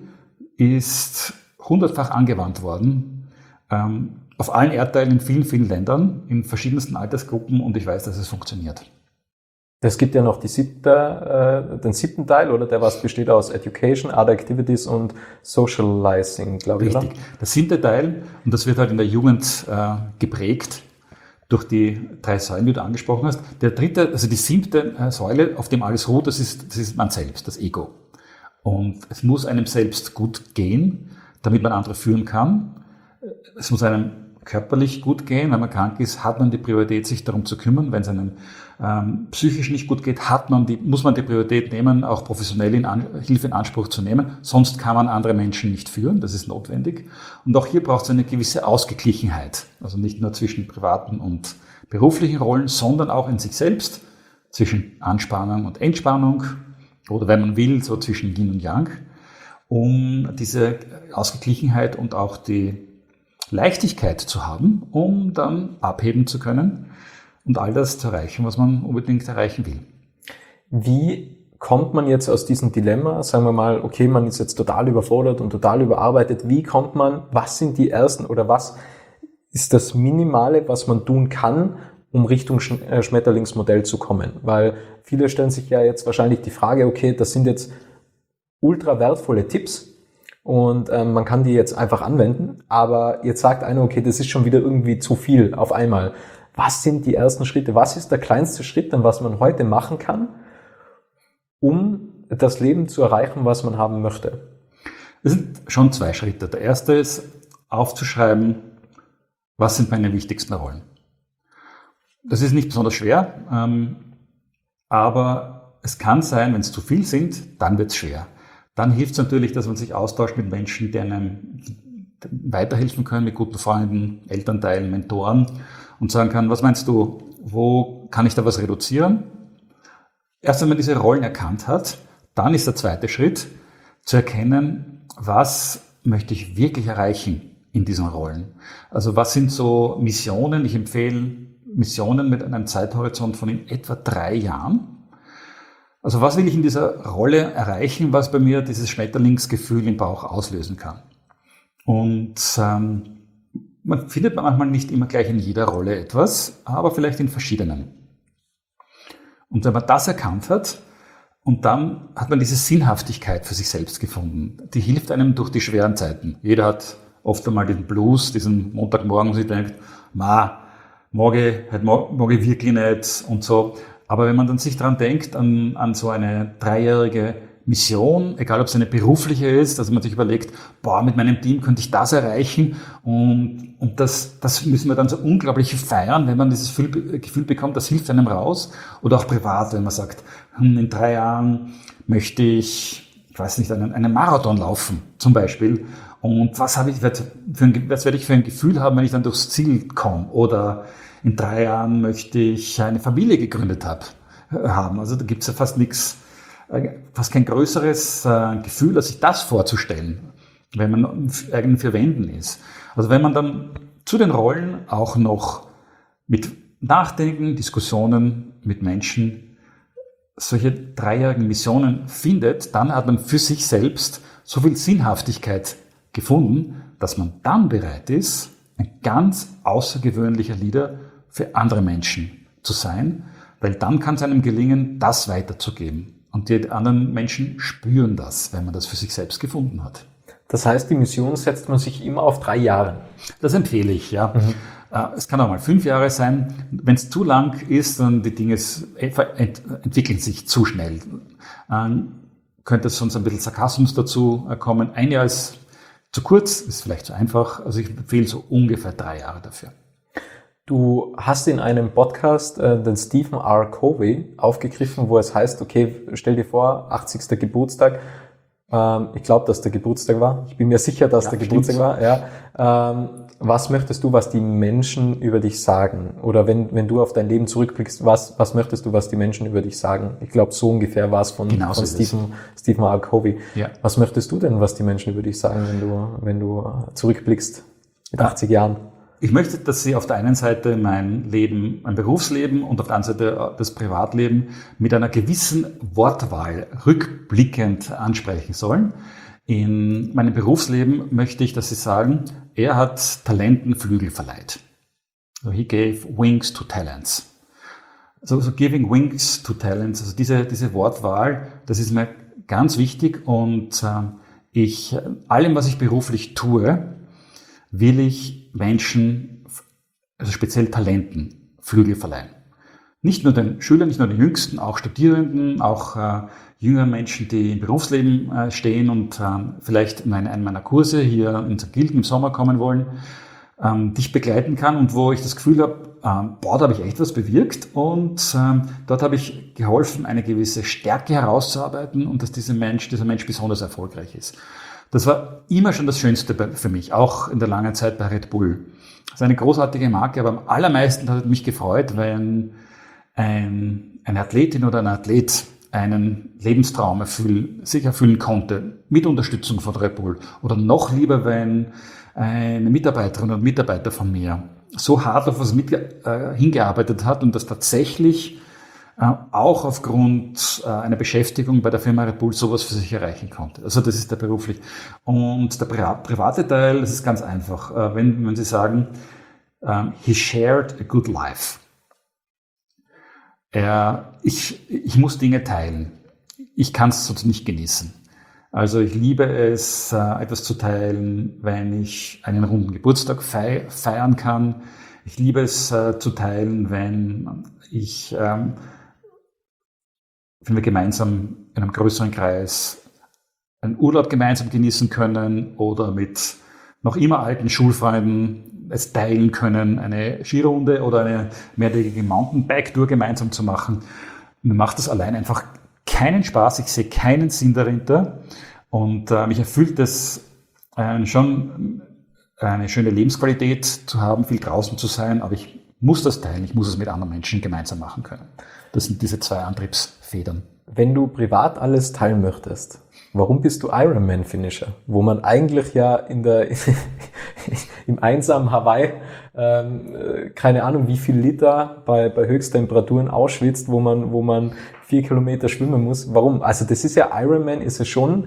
ist hundertfach angewandt worden, ähm, auf allen Erdteilen in vielen, vielen Ländern, in verschiedensten Altersgruppen, und ich weiß, dass es funktioniert. Es gibt ja noch die siebte, äh, den siebten Teil, oder der was besteht aus Education, Other Activities und Socializing, glaube ich. Richtig. Der siebte Teil, und das wird halt in der Jugend äh, geprägt durch die drei Säulen, die du angesprochen hast. Der dritte, also die siebte äh, Säule, auf dem alles ruht, das ist, das ist man selbst, das Ego. Und es muss einem selbst gut gehen, damit man andere führen kann. Es muss einem körperlich gut gehen. Wenn man krank ist, hat man die Priorität, sich darum zu kümmern. Wenn es einem ähm, psychisch nicht gut geht, hat man die, muss man die Priorität nehmen, auch professionell in An- Hilfe in Anspruch zu nehmen. Sonst kann man andere Menschen nicht führen. Das ist notwendig. Und auch hier braucht es eine gewisse Ausgeglichenheit. Also nicht nur zwischen privaten und beruflichen Rollen, sondern auch in sich selbst, zwischen Anspannung und Entspannung oder, wenn man will, so zwischen Yin und Yang, um diese Ausgeglichenheit und auch die Leichtigkeit zu haben, um dann abheben zu können und all das zu erreichen, was man unbedingt erreichen will. Wie kommt man jetzt aus diesem Dilemma? Sagen wir mal, okay, man ist jetzt total überfordert und total überarbeitet. Wie kommt man, was sind die ersten oder was ist das Minimale, was man tun kann, um Richtung Schmetterlingsmodell zu kommen? Weil viele stellen sich ja jetzt wahrscheinlich die Frage, okay, das sind jetzt ultra wertvolle Tipps, und ähm, man kann die jetzt einfach anwenden, aber jetzt sagt einer, okay, das ist schon wieder irgendwie zu viel auf einmal. Was sind die ersten Schritte? Was ist der kleinste Schritt, denn was man heute machen kann, um das Leben zu erreichen, was man haben möchte? Es sind schon zwei Schritte. Der erste ist, aufzuschreiben, was sind meine wichtigsten Rollen. Das ist nicht besonders schwer. Aber es kann sein, wenn es zu viel sind, dann wird es schwer. Dann hilft es natürlich, dass man sich austauscht mit Menschen, die einem weiterhelfen können, mit guten Freunden, Elternteilen, Mentoren und sagen kann, was meinst du, wo kann ich da was reduzieren? Erst wenn man diese Rollen erkannt hat, dann ist der zweite Schritt, zu erkennen, was möchte ich wirklich erreichen in diesen Rollen. Also was sind so Missionen? Ich empfehle Missionen mit einem Zeithorizont von in etwa drei Jahren. Also was will ich in dieser Rolle erreichen, was bei mir dieses Schmetterlingsgefühl im Bauch auslösen kann? Und ähm, man findet manchmal nicht immer gleich in jeder Rolle etwas, aber vielleicht in verschiedenen. Und wenn man das erkannt hat, und dann hat man diese Sinnhaftigkeit für sich selbst gefunden. Die hilft einem durch die schweren Zeiten. Jeder hat oft einmal den Blues, diesen Montagmorgen, wo sich denkt, ma, morgen, heute morgen wirklich nicht und so. Aber wenn man dann sich daran denkt, an, an so eine dreijährige Mission, egal ob es eine berufliche ist, dass man sich überlegt, boah, mit meinem Team könnte ich das erreichen und, und das, das müssen wir dann so unglaublich feiern, wenn man dieses Gefühl bekommt, das hilft einem raus. Oder auch privat, wenn man sagt, in drei Jahren möchte ich, ich weiß nicht, einen, einen Marathon laufen zum Beispiel. Und was habe ich, für ein, was werde ich für ein Gefühl haben, wenn ich dann durchs Ziel komme? Oder in drei Jahren möchte ich eine Familie gegründet habe, haben. Also da gibt es ja fast nichts, fast kein größeres Gefühl, als sich das vorzustellen, wenn man eigentlich für Wenden ist. Also wenn man dann zu den Rollen auch noch mit Nachdenken, Diskussionen mit Menschen solche dreijährigen Missionen findet, dann hat man für sich selbst so viel Sinnhaftigkeit gefunden, dass man dann bereit ist, ein ganz außergewöhnlicher Leader für andere Menschen zu sein, weil dann kann es einem gelingen, das weiterzugeben. Und die anderen Menschen spüren das, wenn man das für sich selbst gefunden hat. Das heißt, die Mission setzt man sich immer auf drei Jahre? Das empfehle ich, ja. Mhm. Es kann auch mal fünf Jahre sein. Wenn es zu lang ist, dann die Dinge entwickeln sich zu schnell. Dann könnte sonst ein bisschen Sarkasmus dazu kommen. Ein Jahr ist zu kurz, ist vielleicht zu einfach. Also ich empfehle so ungefähr drei Jahre dafür. Du hast in einem Podcast äh, den Stephen R. Covey aufgegriffen, wo es heißt, okay, stell dir vor, achtzigster Geburtstag. Ähm, ich glaube, dass der Geburtstag war. Ich bin mir sicher, dass ja, der stimmt. Geburtstag war. Ja. Ähm, was möchtest du, was die Menschen über dich sagen? Oder wenn wenn du auf dein Leben zurückblickst, was was möchtest du, was die Menschen über dich sagen? Ich glaube, so ungefähr war es von, genau von so Stephen, Stephen R. Covey. Ja. Was möchtest du denn, was die Menschen über dich sagen, wenn du wenn du zurückblickst mit achtzig Jahren? Ich möchte, dass Sie auf der einen Seite mein Leben, mein Berufsleben und auf der anderen Seite das Privatleben mit einer gewissen Wortwahl rückblickend ansprechen sollen. In meinem Berufsleben möchte ich, dass Sie sagen, er hat Talenten Flügel verleiht. So he gave wings to talents. So, so giving wings to talents, also diese, diese Wortwahl, das ist mir ganz wichtig und äh, ich, allem, was ich beruflich tue, will ich Menschen, also speziell Talenten, Flügel verleihen. Nicht nur den Schülern, nicht nur den Jüngsten, auch Studierenden, auch äh, jüngere Menschen, die im Berufsleben äh, stehen und äh, vielleicht in einen meiner Kurse hier in Sankt Gilgen im Sommer kommen wollen, ähm, dich begleiten kann und wo ich das Gefühl habe, ähm, boah, da habe ich echt was bewirkt und ähm, dort habe ich geholfen, eine gewisse Stärke herauszuarbeiten und dass dieser Mensch, dieser Mensch besonders erfolgreich ist. Das war immer schon das Schönste für mich, auch in der langen Zeit bei Red Bull. Das ist eine großartige Marke, aber am allermeisten hat es mich gefreut, wenn ein, eine Athletin oder ein Athlet einen Lebenstraum erfüllen, sich erfüllen konnte, mit Unterstützung von Red Bull. Oder noch lieber, wenn eine Mitarbeiterin oder Mitarbeiter von mir so hart auf was mit, äh, hingearbeitet hat und das tatsächlich auch aufgrund einer Beschäftigung bei der Firma Red Bull sowas für sich erreichen konnte. Also das ist der berufliche. Und der private Teil, das ist ganz einfach. Wenn, wenn Sie sagen, he shared a good life. Er, ich, ich muss Dinge teilen. Ich kann es sonst nicht genießen. Also ich liebe es, etwas zu teilen, wenn ich einen runden Geburtstag feiern kann. Ich liebe es zu teilen, wenn ich wenn wir gemeinsam in einem größeren Kreis einen Urlaub gemeinsam genießen können oder mit noch immer alten Schulfreunden es teilen können, eine Skirunde oder eine mehrtägige Mountainbike-Tour gemeinsam zu machen. Mir macht das allein einfach keinen Spaß, ich sehe keinen Sinn dahinter und äh, mich erfüllt es äh, schon eine schöne Lebensqualität zu haben, viel draußen zu sein, aber ich muss das teilen, ich muss es mit anderen Menschen gemeinsam machen können. Das sind diese zwei Antriebsfedern. Wenn du privat alles teilen möchtest, warum bist du Ironman-Finisher? Wo man eigentlich ja in der im einsamen Hawaii ähm, keine Ahnung wie viel Liter bei bei Höchsttemperaturen ausschwitzt, wo man wo man vier Kilometer schwimmen muss. Warum? Also das ist ja Ironman, ist es schon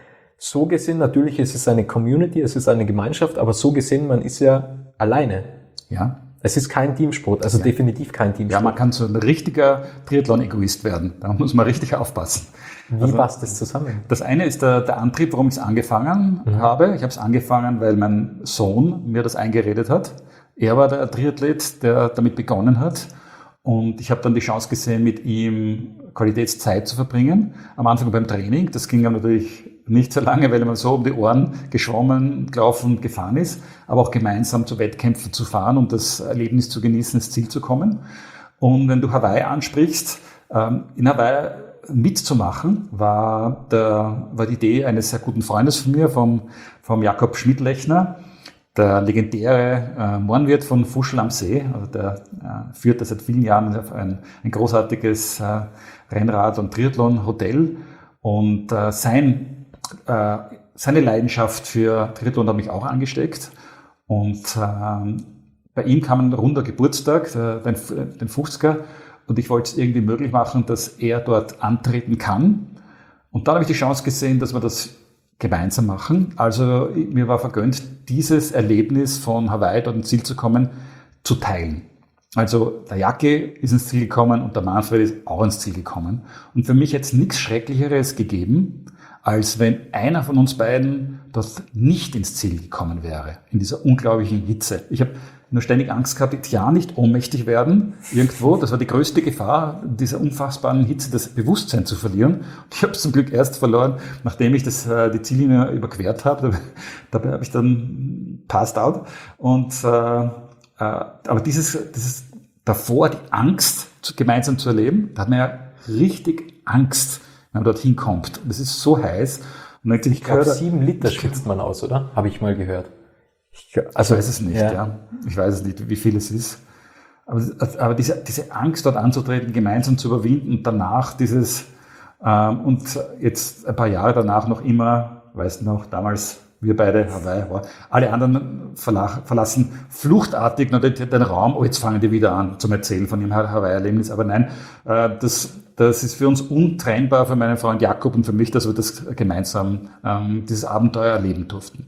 so gesehen. Natürlich ist es eine Community, es ist eine Gemeinschaft, aber so gesehen, man ist ja alleine. Ja. Es ist kein Teamsport, also ja. definitiv kein Teamsport. Ja, man kann so ein richtiger Triathlon-Egoist werden. Da muss man richtig aufpassen. Wie also, passt das zusammen? Das eine ist der, der Antrieb, warum ich es angefangen mhm. habe. Ich habe es angefangen, weil mein Sohn mir das eingeredet hat. Er war der Triathlet, der damit begonnen hat. Und ich habe dann die Chance gesehen, mit ihm Qualitätszeit zu verbringen. Am Anfang beim Training. Das ging dann natürlich nicht so lange, weil man so um die Ohren geschwommen, gelaufen und gefahren ist, aber auch gemeinsam zu Wettkämpfen zu fahren, um das Erlebnis zu genießen, ins Ziel zu kommen. Und wenn du Hawaii ansprichst, in Hawaii mitzumachen, war, der, war die Idee eines sehr guten Freundes von mir, vom, vom Jakob Schmidlechner, der legendäre äh, Mohrenwirt von Fuschl am See. Also der äh, führt seit vielen Jahren ein, ein großartiges äh, Rennrad- und Triathlon-Hotel. Und äh, sein Äh, seine Leidenschaft für Triathlon hat mich auch angesteckt und äh, bei ihm kam ein runder Geburtstag, der, den, den fünfziger, und ich wollte es irgendwie möglich machen, dass er dort antreten kann. Und dann habe ich die Chance gesehen, dass wir das gemeinsam machen. Also mir war vergönnt, dieses Erlebnis von Hawaii dort ins Ziel zu kommen, zu teilen. Also der Jacke ist ins Ziel gekommen und der Manfred ist auch ins Ziel gekommen. Und für mich jetzt nichts Schrecklicheres gegeben, als wenn einer von uns beiden dort nicht ins Ziel gekommen wäre, in dieser unglaublichen Hitze. Ich habe nur ständig Angst gehabt, ja nicht ohnmächtig werden irgendwo. Das war die größte Gefahr, dieser unfassbaren Hitze das Bewusstsein zu verlieren. Und ich habe es zum Glück erst verloren, nachdem ich das, die Ziellinie überquert habe. Dabei habe ich dann passed out. Und, äh, äh, aber dieses, dieses davor, die Angst gemeinsam zu erleben, da hat man ja richtig Angst, wenn man dorthin kommt. Das ist so heiß. Und dann ich glaube, sieben Liter schwitzt man aus, oder? Habe ich mal gehört. Ich, also, ich weiß es nicht, ja. ja. Ich weiß es nicht, wie viel es ist. Aber, aber diese, diese Angst, dort anzutreten, gemeinsam zu überwinden und danach dieses, ähm, und jetzt ein paar Jahre danach noch immer, weißt du noch, damals wir beide, Hawaii, wow, alle anderen verlach, verlassen fluchtartig noch den, den Raum, oh, jetzt fangen die wieder an zum Erzählen von ihrem Hawaii-Erlebnis. Aber nein, äh, das, das ist für uns untrennbar, für meinen Freund Jakob und für mich, dass wir das gemeinsam, ähm, dieses Abenteuer erleben durften.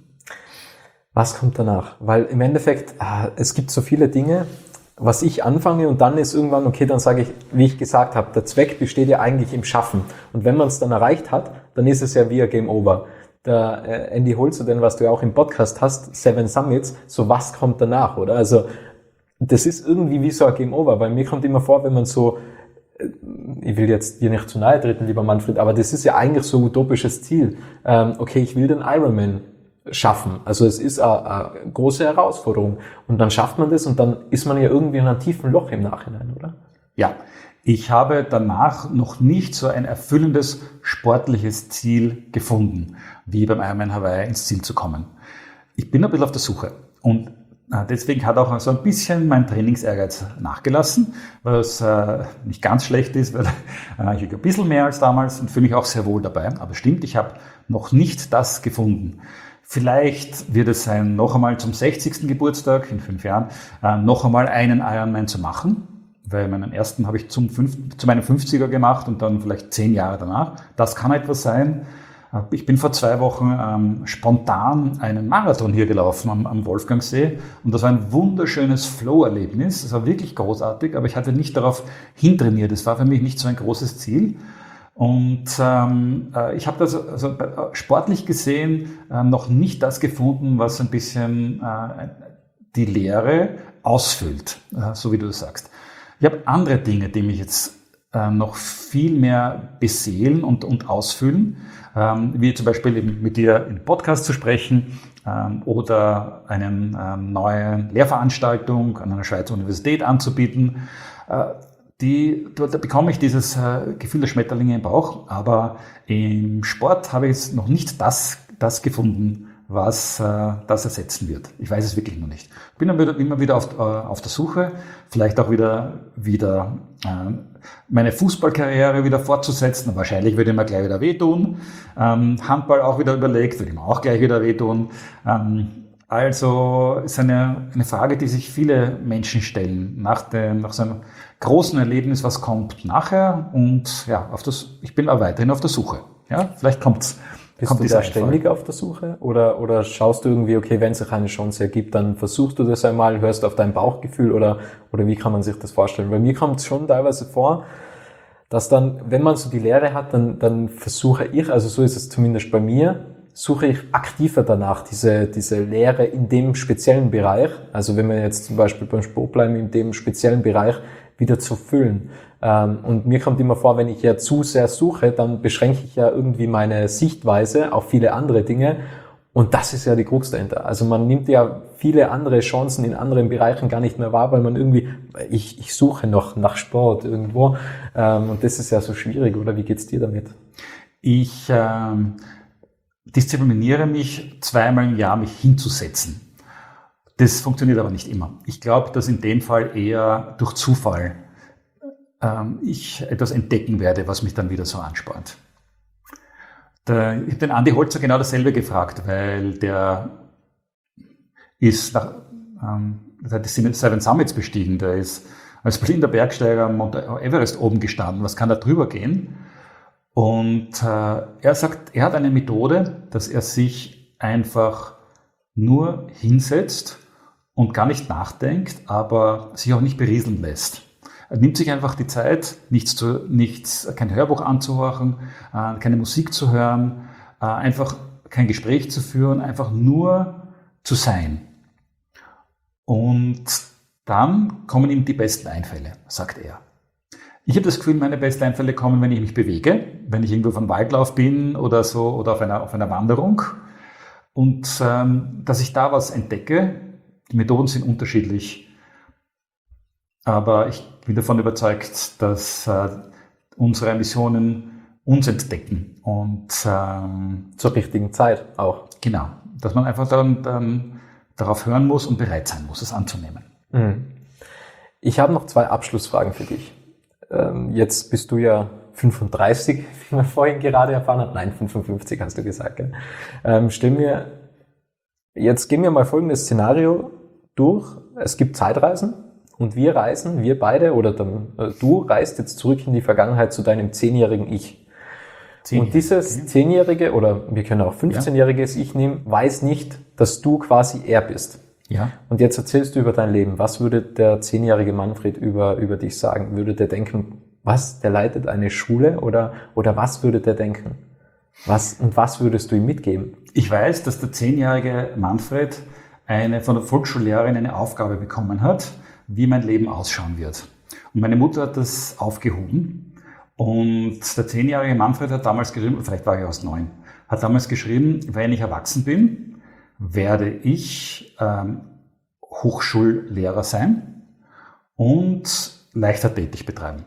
Was kommt danach? Weil im Endeffekt, äh, es gibt so viele Dinge, was ich anfange und dann ist irgendwann, okay, dann sage ich, wie ich gesagt habe, der Zweck besteht ja eigentlich im Schaffen. Und wenn man es dann erreicht hat, dann ist es ja wie ein Game Over. Der äh, Andy Holzer, was du ja auch im Podcast hast, Seven Summits, so was kommt danach, oder? Also das ist irgendwie wie so ein Game Over, weil mir kommt immer vor, wenn man so, äh, ich will jetzt dir nicht zu nahe treten, lieber Manfred, aber das ist ja eigentlich so ein utopisches Ziel. Ähm, okay, ich will den Ironman schaffen. Also es ist eine, eine große Herausforderung. Und dann schafft man das und dann ist man ja irgendwie in einem tiefen Loch im Nachhinein, oder? Ja. Ich habe danach noch nicht so ein erfüllendes sportliches Ziel gefunden, wie beim Ironman Hawaii ins Ziel zu kommen. Ich bin ein bisschen auf der Suche und deswegen hat auch so ein bisschen mein Trainingsehrgeiz nachgelassen, was äh, nicht ganz schlecht ist, weil äh, ich wiege ein bisschen mehr als damals und fühle mich auch sehr wohl dabei. Aber stimmt, ich habe noch nicht das gefunden. Vielleicht wird es sein, noch einmal zum sechzigsten Geburtstag in fünf Jahren, äh, noch einmal einen Ironman zu machen. Weil meinen ersten habe ich zum fünf, zu meinem fünfziger gemacht und dann vielleicht zehn Jahre danach. Das kann etwas sein. Ich bin vor zwei Wochen ähm, spontan einen Marathon hier gelaufen am, am Wolfgangsee und das war ein wunderschönes Flow-Erlebnis. Das war wirklich großartig, aber ich hatte nicht darauf hintrainiert. Das war für mich nicht so ein großes Ziel. Und ähm, äh, ich habe das also sportlich gesehen äh, noch nicht das gefunden, was ein bisschen äh, die Leere ausfüllt, äh, so wie du das sagst. Ich habe andere Dinge, die mich jetzt äh, noch viel mehr beseelen und, und ausfüllen, ähm, wie zum Beispiel eben mit dir im Podcast zu sprechen ähm, oder eine ähm, neue Lehrveranstaltung an einer Schweizer Universität anzubieten. Äh, die, da, da bekomme ich dieses äh, Gefühl der Schmetterlinge im Bauch, aber im Sport habe ich jetzt noch nicht das, das gefunden, was äh, das ersetzen wird. Ich weiß es wirklich noch nicht. Ich bin immer wieder, immer wieder auf, äh, auf der Suche, vielleicht auch wieder, wieder äh, meine Fußballkarriere wieder fortzusetzen. Wahrscheinlich würde ich mir gleich wieder wehtun. Ähm, Handball auch wieder überlegt, würde ich mir auch gleich wieder wehtun. Ähm, also ist eine, eine Frage, die sich viele Menschen stellen nach, dem, nach so einem großen Erlebnis, was kommt nachher. Und ja, auf das, ich bin auch weiterhin auf der Suche. Ja, vielleicht kommt's. Bist kommt du da ständig auf der Suche? Oder, oder schaust du irgendwie, okay, wenn es sich eine Chance ergibt, dann versuchst du das einmal, hörst auf dein Bauchgefühl oder, oder wie kann man sich das vorstellen? Bei mir kommt es schon teilweise vor, dass dann, wenn man so die Lehre hat, dann, dann versuche ich, also so ist es zumindest bei mir, suche ich aktiver danach, diese, diese Lehre in dem speziellen Bereich, also wenn wir jetzt zum Beispiel beim Sport bleiben, in dem speziellen Bereich wieder zu füllen. Und mir kommt immer vor, wenn ich ja zu sehr suche, dann beschränke ich ja irgendwie meine Sichtweise auf viele andere Dinge. Und das ist ja die Krux dahinter. Also man nimmt ja viele andere Chancen in anderen Bereichen gar nicht mehr wahr, weil man irgendwie, ich, ich suche noch nach Sport irgendwo. Und das ist ja so schwierig, oder wie geht's dir damit? Ich ähm, diszipliniere mich, zweimal im Jahr mich hinzusetzen. Das funktioniert aber nicht immer. Ich glaube, dass in dem Fall eher durch Zufall ähm, ich etwas entdecken werde, was mich dann wieder so anspornt. Der, ich habe den Andi Holzer genau dasselbe gefragt, weil der ist nach, ähm, der hat die Seven Summits bestiegen, der ist als blinder Bergsteiger am Mount Everest oben gestanden. Was kann da drüber gehen? Und äh, er sagt, er hat eine Methode, dass er sich einfach nur hinsetzt und gar nicht nachdenkt, aber sich auch nicht berieseln lässt. Er nimmt sich einfach die Zeit, nichts zu, nichts, kein Hörbuch anzuhören, äh, keine Musik zu hören, äh, einfach kein Gespräch zu führen, einfach nur zu sein. Und dann kommen ihm die besten Einfälle, sagt er. Ich habe das Gefühl, meine besten Einfälle kommen, wenn ich mich bewege, wenn ich irgendwo auf einem Waldlauf bin oder so oder auf einer, auf einer Wanderung. Und ähm, dass ich da was entdecke. Die Methoden sind unterschiedlich, aber ich bin davon überzeugt, dass äh, unsere Missionen uns entdecken und ähm, zur richtigen Zeit auch. Genau, dass man einfach dann, dann darauf hören muss und bereit sein muss, es anzunehmen. Mhm. Ich habe noch zwei Abschlussfragen für dich. Ähm, jetzt bist du ja fünfunddreißig, wie wir vorhin gerade erfahren haben. Nein, fünfundfünfzig hast du gesagt. Gell? Ähm, stell mir Jetzt gehen wir mal folgendes Szenario durch. Es gibt Zeitreisen und wir reisen, wir beide oder dann, äh, du reist jetzt zurück in die Vergangenheit zu deinem zehnjährigen Ich. Zehnjährige. Und dieses zehnjährige oder wir können auch fünfzehnjähriges Ich nehmen, weiß nicht, dass du quasi er bist. Ja. Und jetzt erzählst du über dein Leben. Was würde der zehnjährige Manfred über, über dich sagen? Würde der denken, was, der leitet eine Schule oder, oder was würde der denken? Was, und was würdest du ihm mitgeben? Ich weiß, dass der zehnjährige Manfred eine, von der Volksschullehrerin eine Aufgabe bekommen hat, wie mein Leben ausschauen wird. Und meine Mutter hat das aufgehoben. Und der zehnjährige Manfred hat damals geschrieben, vielleicht war ich erst neun, hat damals geschrieben, wenn ich erwachsen bin, werde ich ähm, Hochschullehrer sein und Leichtathletik betreiben.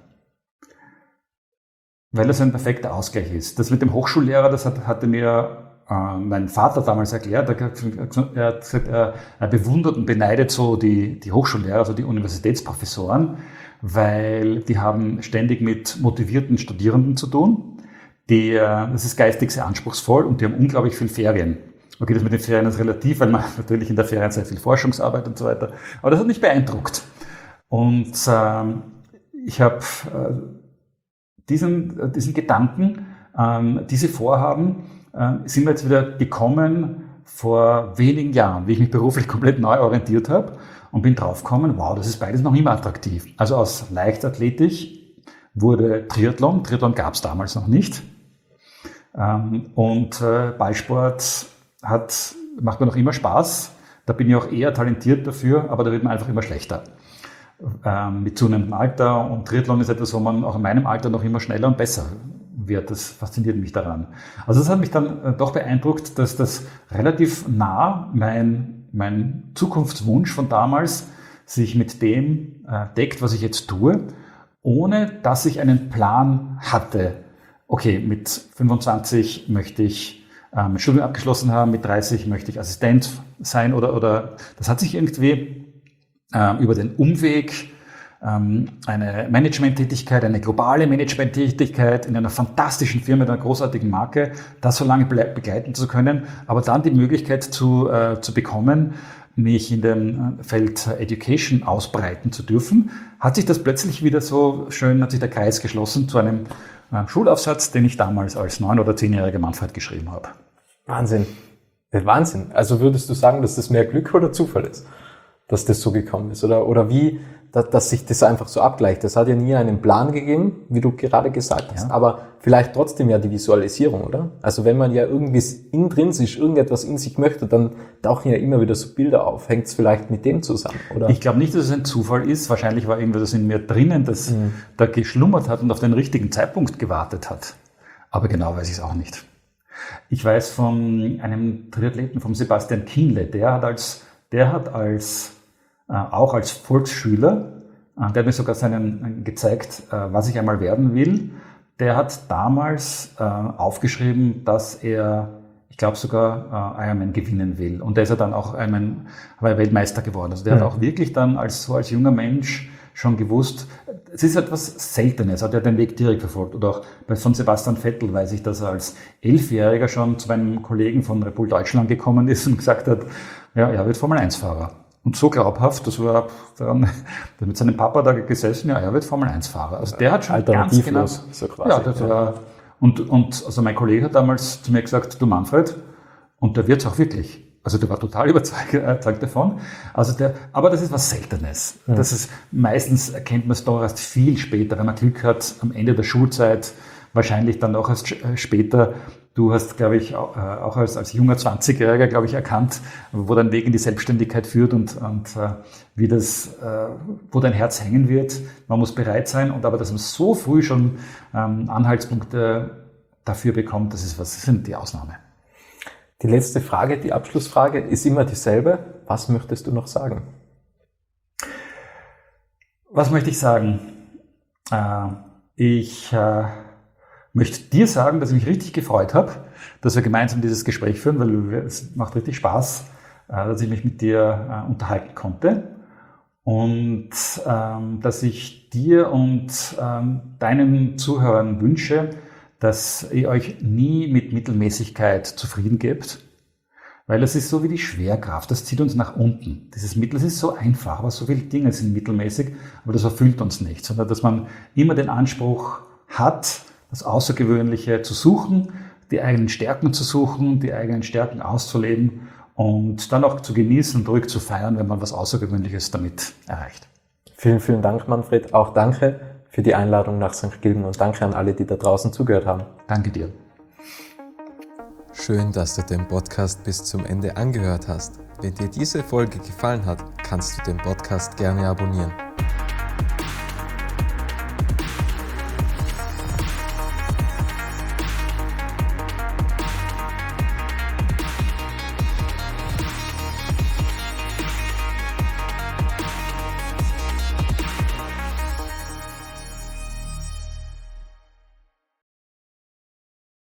Weil das ein perfekter Ausgleich ist. Das mit dem Hochschullehrer, das hat, hatte mir äh, mein Vater damals erklärt. Er hat gesagt, er, er bewundert und beneidet so die, die Hochschullehrer, also die Universitätsprofessoren, weil die haben ständig mit motivierten Studierenden zu tun. Die, das ist geistig sehr anspruchsvoll und die haben unglaublich viel Ferien. Okay, das mit den Ferien ist relativ, weil man natürlich in der Ferien sehr viel Forschungsarbeit und so weiter. Aber das hat mich beeindruckt. Und ähm, ich habe äh, diesen, diesen Gedanken, ähm, diese Vorhaben, äh, sind mir jetzt wieder gekommen vor wenigen Jahren, wie ich mich beruflich komplett neu orientiert habe und bin draufgekommen, wow, das ist beides noch immer attraktiv. Also aus Leichtathletik wurde Triathlon, Triathlon gab es damals noch nicht. Ähm, und äh, Ballsport hat, macht mir noch immer Spaß. Da bin ich auch eher talentiert dafür, aber da wird man einfach immer schlechter. Ähm, mit zunehmendem Alter, und Triathlon ist etwas, wo man auch in meinem Alter noch immer schneller und besser wird. Das fasziniert mich daran. Also das hat mich dann äh, doch beeindruckt, dass das relativ nah mein, mein Zukunftswunsch von damals sich mit dem äh, deckt, was ich jetzt tue. ohne dass ich einen Plan hatte. Okay, mit fünfundzwanzig möchte ich ähm, ein Studium abgeschlossen haben, mit dreißig möchte ich Assistent sein oder, oder das hat sich irgendwie ähm, über den Umweg ähm, eine Managementtätigkeit, eine globale Managementtätigkeit in einer fantastischen Firma, einer großartigen Marke, das so lange begleiten zu können, aber dann die Möglichkeit zu, äh, zu bekommen, mich in dem Feld Education ausbreiten zu dürfen, hat sich das plötzlich wieder so schön, hat sich der Kreis geschlossen zu einem äh, Schulaufsatz, den ich damals als neun- oder zehnjähriger Manfred geschrieben habe. Wahnsinn. Wahnsinn. Also würdest du sagen, dass das mehr Glück oder Zufall ist, dass das so gekommen ist? Oder, oder wie, dass, dass sich das einfach so abgleicht? Das hat ja nie einen Plan gegeben, wie du gerade gesagt hast, ja. Aber vielleicht trotzdem ja die Visualisierung, oder? Also wenn man ja irgendwie intrinsisch irgendetwas in sich möchte, dann tauchen ja immer wieder so Bilder auf. Hängt es vielleicht mit dem zusammen, oder? Ich glaube nicht, dass es ein Zufall ist. Wahrscheinlich war irgendwas in mir drinnen, das mhm. da geschlummert hat und auf den richtigen Zeitpunkt gewartet hat. Aber genau weiß ich es auch nicht. Ich weiß von einem Triathleten, vom Sebastian Kienle, der hat als, der hat als, äh, auch als Volksschüler, äh, der hat mir sogar seinen, äh, gezeigt, äh, was ich einmal werden will. Der hat damals äh, aufgeschrieben, dass er, ich glaube sogar äh, Ironman gewinnen will. Und da ist er dann auch Ironman, war er Weltmeister geworden. Also der mhm. hat auch wirklich dann als, so als junger Mensch schon gewusst, es ist etwas Seltenes, hat er den Weg direkt verfolgt. Oder auch bei, von Sebastian Vettel weiß ich, dass er als Elfjähriger schon zu meinem Kollegen von Red Bull Deutschland gekommen ist und gesagt hat, ja, er wird Formel eins Fahrer. Und so glaubhaft, das war dann mit seinem Papa da gesessen, ja, er wird Formel eins Fahrer. Also der hat schon ganz genau, so quasi. Ja, das war, und, und also mein Kollege hat damals zu mir gesagt, du Manfred, und der wird's auch wirklich. Also der war total überzeugt davon. Also der, aber das ist was Seltenes. Mhm. Das ist, meistens erkennt man es doch erst viel später, wenn man Glück hat, am Ende der Schulzeit, wahrscheinlich dann auch erst später. Du hast, glaube ich, auch, auch als, als junger zwanzigjähriger, glaube ich, erkannt, wo dein Weg in die Selbstständigkeit führt und, und äh, wie das, äh, wo dein Herz hängen wird. Man muss bereit sein. Und aber, dass man so früh schon ähm, Anhaltspunkte dafür bekommt, das ist was, das sind die Ausnahme. Die letzte Frage, die Abschlussfrage, ist immer dieselbe. Was möchtest du noch sagen? Was möchte ich sagen? Äh, ich äh, möchte dir sagen, dass ich mich richtig gefreut habe, dass wir gemeinsam dieses Gespräch führen, weil es macht richtig Spaß, äh, dass ich mich mit dir äh, unterhalten konnte und ähm, dass ich dir und ähm, deinen Zuhörern wünsche, dass ihr euch nie mit Mittelmäßigkeit zufrieden gebt, weil das ist so wie die Schwerkraft, das zieht uns nach unten. Dieses Mittel, das ist so einfach, aber so viele Dinge sind mittelmäßig, aber das erfüllt uns nicht, sondern dass man immer den Anspruch hat, das Außergewöhnliche zu suchen, die eigenen Stärken zu suchen, die eigenen Stärken auszuleben und dann auch zu genießen und ruhig zu feiern, wenn man was Außergewöhnliches damit erreicht. Vielen, vielen Dank, Manfred. Auch danke für die Einladung nach Sankt Gilgen und danke an alle, die da draußen zugehört haben. Danke dir. Schön, dass du den Podcast bis zum Ende angehört hast. Wenn dir diese Folge gefallen hat, kannst du den Podcast gerne abonnieren.